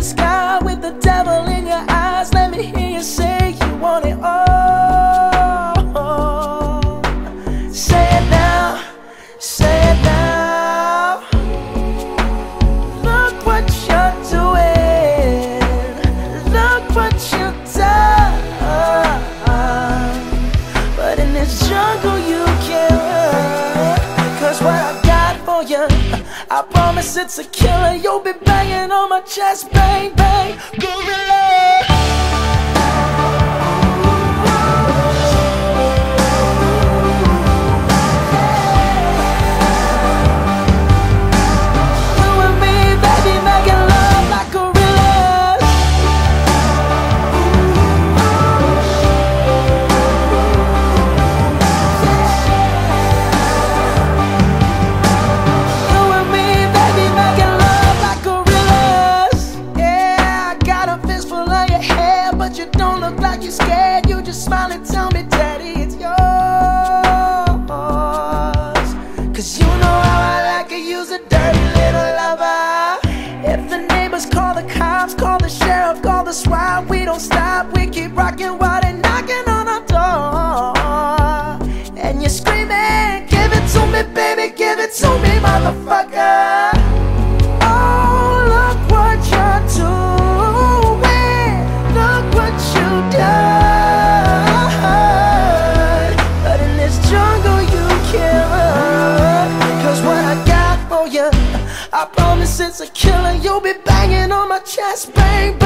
sky with the devil in your eyes. Let me hear you say you want it all. Say it now, say it now. Look what you're doing, look what you've done. But in this jungle you can't run, 'cause what I got for you, I promise it's a killer. You'll be banging on my chest, bang, bang, gorilla. You don't look like you're scared. You just smile and tell me, Daddy, it's yours. 'Cause you know how I like to use a dirty little lover. If the neighbors call the cops, call the sheriff, call the SWAT, we don't stop. We keep rocking while they're knocking on our door. And you're screaming, give it to me, baby, give it to me, motherfucker. Oh, look what you're doing. But in this jungle you can't run, 'cause what I got for you, I promise it's a killer. You'll be banging on my chest, bang,